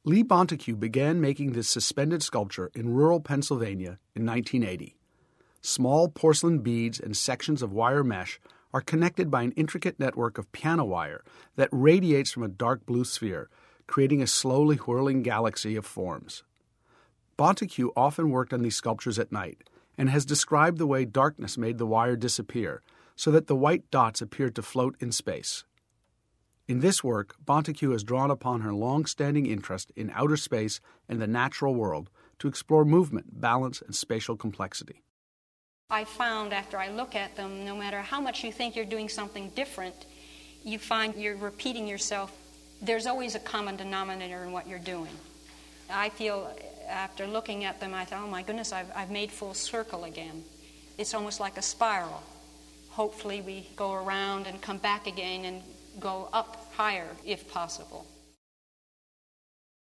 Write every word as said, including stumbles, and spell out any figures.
Lee Bonteque began making this suspended sculpture in rural Pennsylvania in nineteen eighty. Small porcelain beads and sections of wire mesh are connected by an intricate network of piano wire that radiates from a dark blue sphere, creating a slowly whirling galaxy of forms. Bonteque often worked on these sculptures at night and has described the way darkness made the wire disappear so that the white dots appeared to float in space. In this work, Bonteque has drawn upon her long-standing interest in outer space and the natural world to explore movement, balance, and spatial complexity. I found after I look at them, no matter how much you think you're doing something different, you find you're repeating yourself. There's always a common denominator in what you're doing. I feel after looking at them, I thought, oh my goodness, I've, I've made full circle again. It's almost like a spiral. Hopefully we go around and come back again and go up higher if possible.